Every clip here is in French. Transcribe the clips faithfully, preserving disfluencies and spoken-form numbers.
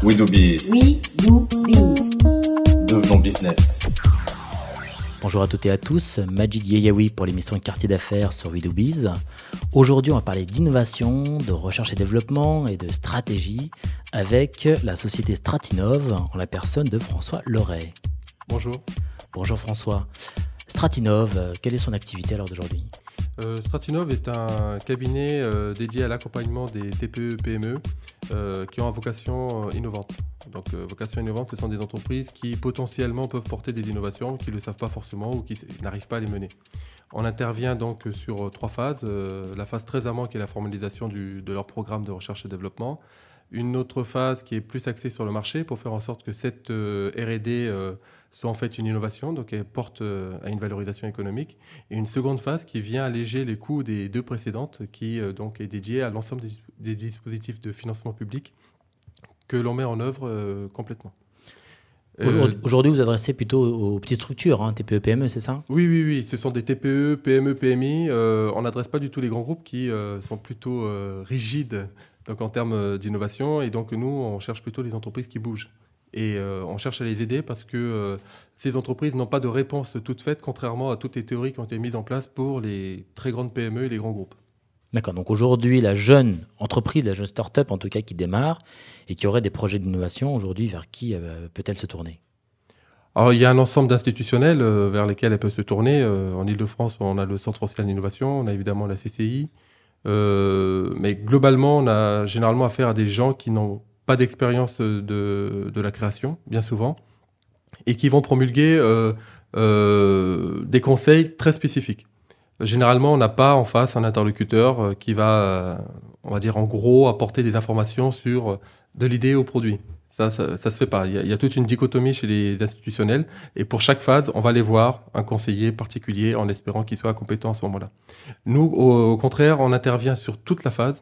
We do biz. We do biz. Devenons business. Bonjour à toutes et à tous, Majid Yeyaoui pour l'émission Quartier d'affaires sur We do biz. Aujourd'hui, on va parler d'innovation, de recherche et développement et de stratégie avec la société Stratinov en la personne de François Loret. Bonjour. Bonjour François. Stratinov, quelle est son activité à l'heure d'aujourd'hui ? Euh, Stratinov est un cabinet euh, dédié à l'accompagnement des T P E P M E euh, qui ont une vocation euh, innovante. Donc, euh, vocation innovante, ce sont des entreprises qui potentiellement peuvent porter des innovations, qui ne le savent pas forcément ou qui n'arrivent pas à les mener. On intervient donc sur trois phases. Euh, la phase très amont qui est la formalisation du, de leur programme de recherche et développement. Une autre phase qui est plus axée sur le marché pour faire en sorte que cette euh, R et D euh, soit en fait une innovation, donc elle porte euh, à une valorisation économique. Et une seconde phase qui vient alléger les coûts des deux précédentes, qui euh, donc est dédiée à l'ensemble des, des dispositifs de financement public que l'on met en œuvre euh, complètement. Aujourd'hui, aujourd'hui, vous adressez plutôt aux petites structures, hein, T P E P M E, c'est ça ? Oui, oui, oui. Ce sont des T P E, P M E, P M I. Euh, on n'adresse pas du tout les grands groupes qui euh, sont plutôt euh, rigides donc en termes d'innovation. Et donc, nous, on cherche plutôt les entreprises qui bougent. Et euh, on cherche à les aider parce que euh, ces entreprises n'ont pas de réponse toute faite, contrairement à toutes les théories qui ont été mises en place pour les très grandes P M E et les grands groupes. D'accord, donc aujourd'hui, la jeune entreprise, la jeune start-up en tout cas qui démarre et qui aurait des projets d'innovation, aujourd'hui, vers qui euh, peut-elle se tourner ? Alors, il y a un ensemble d'institutionnels euh, vers lesquels elle peut se tourner. Euh, en Ile-de-France, on a le Centre social d'innovation, on a évidemment la C C I. Euh, mais globalement, on a généralement affaire à des gens qui n'ont pas d'expérience de, de la création, bien souvent, et qui vont promulguer euh, euh, des conseils très spécifiques. Généralement, on n'a pas en face un interlocuteur qui va, euh, on va dire en gros, apporter des informations sur euh, de l'idée au produit. Ça, ça, ça se fait pas. Il y, a, il y a toute une dichotomie chez les institutionnels. Et pour chaque phase, on va aller voir un conseiller particulier en espérant qu'il soit compétent à ce moment-là. Nous, au, au contraire, on intervient sur toute la phase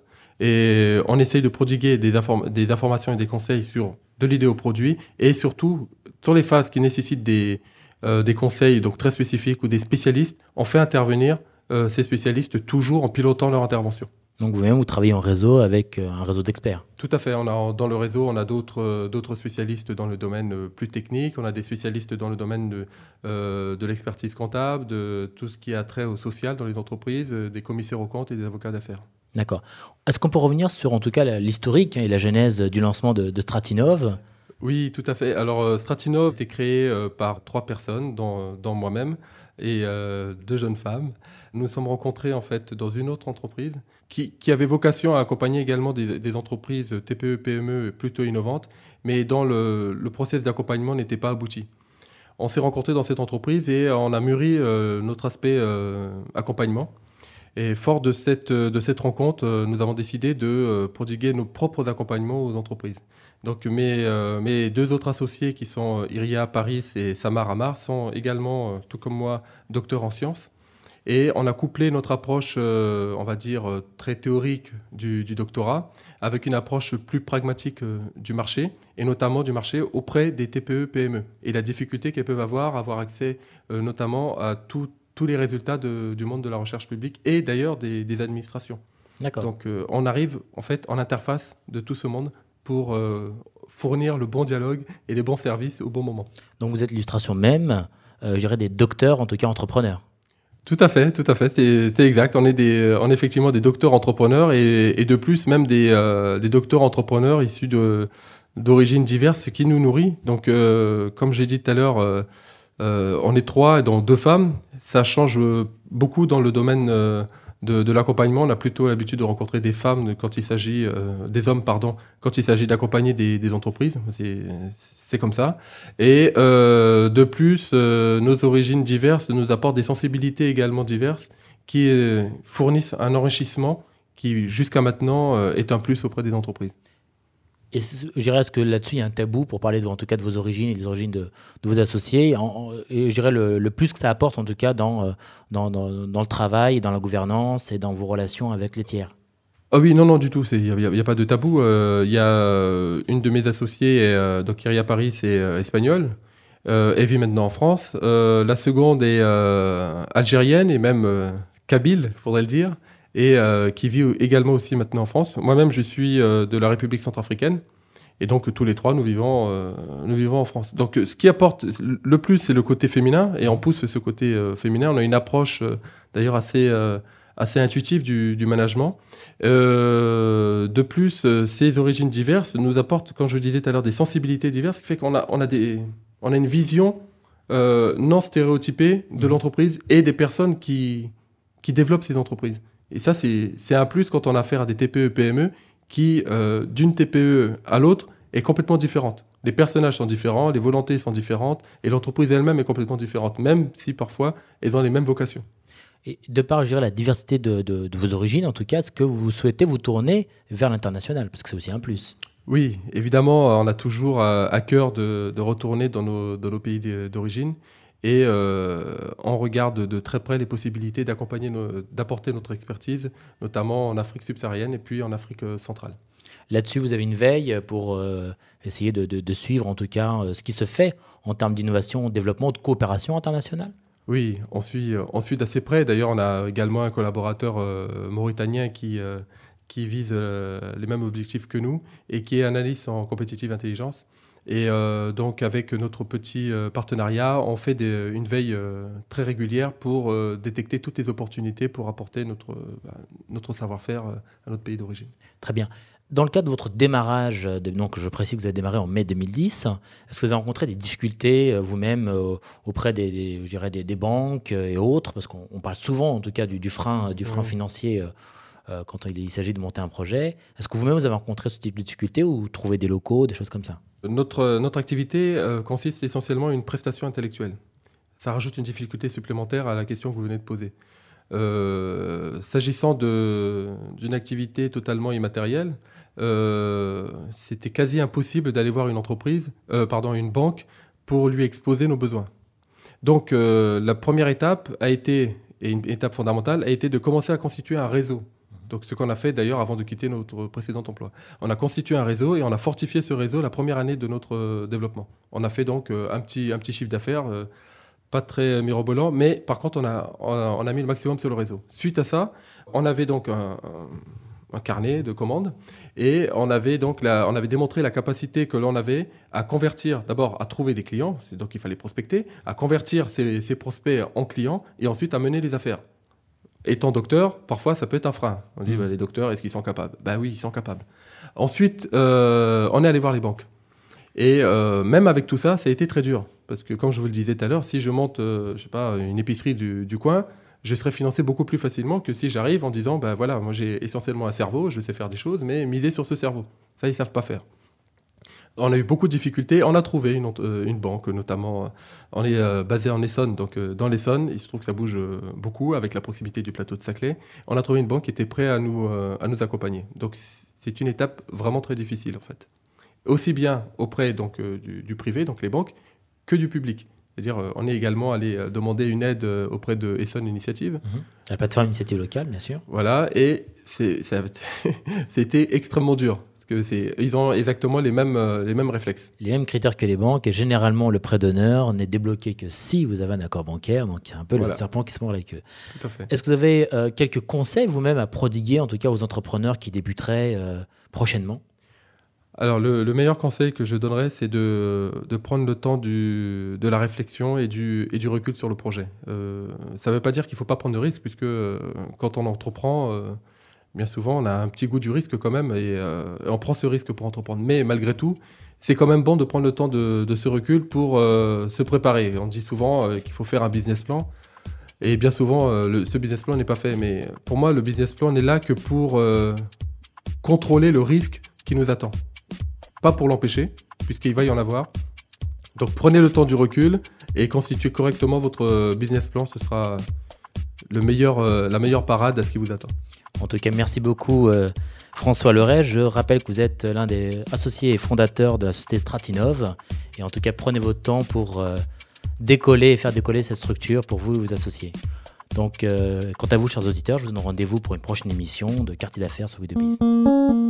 et on essaye de prodiguer des, inform- des informations et des conseils sur de l'idée au produit et surtout, sur les phases qui nécessitent des, euh, des conseils donc très spécifiques ou des spécialistes, on fait intervenir euh, ces spécialistes toujours en pilotant leur intervention. Donc vous-même, vous travaillez en réseau avec un réseau d'experts. Tout à fait. On a, dans le réseau, on a d'autres, d'autres spécialistes dans le domaine plus technique. On a des spécialistes dans le domaine de, euh, de l'expertise comptable, de tout ce qui a trait au social dans les entreprises, des commissaires aux comptes et des avocats d'affaires. D'accord. Est-ce qu'on peut revenir sur, en tout cas, l'historique et la genèse du lancement de, de Stratinov ? Oui, tout à fait. Alors, Stratinov a été créé euh, par trois personnes, dont, dont moi-même, et euh, deux jeunes femmes. Nous nous sommes rencontrés en fait dans une autre entreprise qui, qui avait vocation à accompagner également des, des entreprises T P E P M E plutôt innovantes, mais dont le, le process d'accompagnement n'était pas abouti. On s'est rencontrés dans cette entreprise et on a mûri euh, notre aspect euh, accompagnement. Et fort de cette, de cette rencontre, euh, nous avons décidé de euh, prodiguer nos propres accompagnements aux entreprises. Donc mes, euh, mes deux autres associés qui sont Iria Paris et Samar Amar sont également, euh, tout comme moi, docteurs en sciences. Et on a couplé notre approche, euh, on va dire, euh, très théorique du, du doctorat avec une approche plus pragmatique euh, du marché, et notamment du marché auprès des T P E P M E. Et la difficulté qu'elles peuvent avoir à avoir accès euh, notamment à tout, tous les résultats de, du monde de la recherche publique et d'ailleurs des, des administrations. D'accord. Donc euh, on arrive en fait en interface de tout ce monde pour euh, fournir le bon dialogue et les bons services au bon moment. Donc vous êtes l'illustration même, euh, je dirais des docteurs, en tout cas entrepreneurs. Tout à fait, tout à fait, c'est, c'est exact. On est, des, on est effectivement des docteurs entrepreneurs et, et de plus même des, euh, des docteurs entrepreneurs issus de, d'origines diverses, ce qui nous nourrit. Donc euh, comme j'ai dit tout à l'heure, euh, euh, on est trois et dont deux femmes. Ça change beaucoup dans le domaine euh, de, de l'accompagnement. On a plutôt l'habitude de rencontrer des femmes quand il s'agit, euh, des hommes pardon, quand il s'agit d'accompagner des, des entreprises. C'est, c'est comme ça. Et euh, de plus, euh, nos origines diverses nous apportent des sensibilités également diverses qui euh, fournissent un enrichissement qui, jusqu'à maintenant, euh, est un plus auprès des entreprises. Et je dirais, est-ce que là-dessus, il y a un tabou pour parler de, en tout cas de vos origines et des origines de, de vos associés, en, en, et je dirais le, le plus que ça apporte en tout cas dans, dans, dans, dans le travail, dans la gouvernance et dans vos relations avec les tiers? Ah oui, non, non, du tout. Il n'y a, a, a pas de tabou. Il euh, y a euh, une de mes associées, euh, donc Iria Paris, c'est euh, espagnole. Euh, elle vit maintenant en France. Euh, la seconde est euh, algérienne et même euh, kabyle, il faudrait le dire, et euh, qui vit également aussi maintenant en France. Moi-même, je suis euh, de la République centrafricaine. Et donc, tous les trois, nous vivons, euh, nous vivons en France. Donc, ce qui apporte le plus, c'est le côté féminin. Et on pousse ce côté euh, féminin. On a une approche, euh, d'ailleurs, assez, euh, assez intuitive du, du management. Euh, de plus, euh, ces origines diverses nous apportent, comme je le disais tout à l'heure, des sensibilités diverses, ce qui fait qu'on a, on a, des, on a une vision euh, non stéréotypée de l'entreprise et des personnes qui, qui développent ces entreprises. Et ça, c'est, c'est un plus quand on a affaire à des T P E P M E qui, euh, d'une T P E à l'autre, est complètement différente. Les personnages sont différents, les volontés sont différentes, et l'entreprise elle-même est complètement différente, même si parfois elles ont les mêmes vocations. Et de par, je dirais, la diversité de, de, de vos origines, en tout cas, est-ce que vous souhaitez vous tourner vers l'international? Parce que c'est aussi un plus. Oui, évidemment, on a toujours à, à cœur de, de retourner dans nos, dans nos pays d'origine, et euh, on regarde de très près les possibilités d'accompagner, nos, d'apporter notre expertise, notamment en Afrique subsaharienne et puis en Afrique centrale. Là-dessus, vous avez une veille pour euh, essayer de, de, de suivre, en tout cas, euh, ce qui se fait en termes d'innovation, développement, de coopération internationale? Oui, on suit, on suit d'assez près. D'ailleurs, on a également un collaborateur euh, mauritanien qui, euh, qui vise euh, les mêmes objectifs que nous et qui est analyste en competitive intelligence. Et euh, donc, avec notre petit euh, partenariat, on fait des, une veille euh, très régulière pour euh, détecter toutes les opportunités pour apporter notre, euh, bah, notre savoir-faire euh, à notre pays d'origine. Très bien. Dans le cadre de votre démarrage, de, donc je précise que vous avez démarré en mai deux mille dix, est-ce que vous avez rencontré des difficultés euh, vous-même euh, auprès des, des, je dirais des, des banques euh, et autres? Parce qu'on on parle souvent, en tout cas, du, du frein, du frein mmh. financier euh, euh, quand il, il s'agit de monter un projet. Est-ce que vous-même, vous avez rencontré ce type de difficultés ou trouver des locaux, des choses comme ça? Notre, notre activité euh, consiste essentiellement en une prestation intellectuelle. Ça rajoute une difficulté supplémentaire à la question que vous venez de poser. Euh, s'agissant de, d'une activité totalement immatérielle, euh, c'était quasi impossible d'aller voir une entreprise, euh, pardon, une banque, pour lui exposer nos besoins. Donc, euh, la première étape a été, et une étape fondamentale, a été de commencer à constituer un réseau. Donc, ce qu'on a fait d'ailleurs avant de quitter notre précédent emploi. On a constitué un réseau et on a fortifié ce réseau la première année de notre euh, développement. On a fait donc euh, un, petit, un petit chiffre d'affaires, euh, pas très mirobolant, mais par contre, on a, on, a, on a mis le maximum sur le réseau. Suite à ça, on avait donc un, un, un carnet de commandes et on avait, donc la, on avait démontré la capacité que l'on avait à convertir, d'abord à trouver des clients, donc il fallait prospecter, à convertir ces, ces prospects en clients et ensuite à mener les affaires. Étant docteur, parfois, ça peut être un frein. On dit, mmh. bah, les docteurs, est-ce qu'ils sont capables? Ben oui, ils sont capables. Ensuite, euh, on est allé voir les banques. Et euh, même avec tout ça, ça a été très dur. Parce que, comme je vous le disais tout à l'heure, si je monte, euh, je sais pas, une épicerie du, du coin, je serai financé beaucoup plus facilement que si j'arrive en disant, ben voilà, moi j'ai essentiellement un cerveau, je sais faire des choses, mais miser sur ce cerveau. Ça, ils ne savent pas faire. On a eu beaucoup de difficultés. On a trouvé une, euh, une banque, notamment. Euh, on est euh, basé en Essonne, donc euh, dans l'Essonne. Il se trouve que ça bouge euh, beaucoup avec la proximité du plateau de Saclay. On a trouvé une banque qui était prête à nous, euh, à nous accompagner. Donc c'est une étape vraiment très difficile en fait. Aussi bien auprès donc, euh, du, du privé, donc les banques, que du public. C'est-à-dire, euh, on est également allé euh, demander une aide euh, auprès de Essonne Initiative. Mmh. La plateforme Initiative Locale, bien sûr. Voilà, et c'est, ça, c'était extrêmement dur. Parce que c'est, ils ont exactement les mêmes, euh, les mêmes réflexes. Les mêmes critères que les banques. Et généralement, le prêt d'honneur n'est débloqué que si vous avez un accord bancaire. Donc, c'est un peu voilà. le serpent qui se mord la queue. Tout à fait. Est-ce que vous avez euh, quelques conseils vous-même à prodiguer, en tout cas aux entrepreneurs qui débuteraient euh, prochainement? Alors, le, le meilleur conseil que je donnerais, c'est de, de prendre le temps du, de la réflexion et du, et du recul sur le projet. Euh, ça ne veut pas dire qu'il ne faut pas prendre de risques, puisque euh, quand on entreprend... Euh, bien souvent, on a un petit goût du risque quand même et, euh, et on prend ce risque pour entreprendre. Mais malgré tout, c'est quand même bon de prendre le temps de, de ce recul pour euh, se préparer. On dit souvent euh, qu'il faut faire un business plan et bien souvent, euh, le, ce business plan n'est pas fait. Mais pour moi, le business plan n'est là que pour euh, contrôler le risque qui nous attend. Pas pour l'empêcher, puisqu'il va y en avoir. Donc prenez le temps du recul et constituez correctement votre business plan. Ce sera le meilleur, euh, la meilleure parade à ce qui vous attend. En tout cas, merci beaucoup euh, François Leray. Je rappelle que vous êtes l'un des associés et fondateurs de la société Stratinov. Et en tout cas, prenez votre temps pour euh, décoller et faire décoller cette structure pour vous et vos associés. Donc, euh, quant à vous, chers auditeurs, je vous donne rendez-vous pour une prochaine émission de Quartier d'affaires sur WeDoBiz.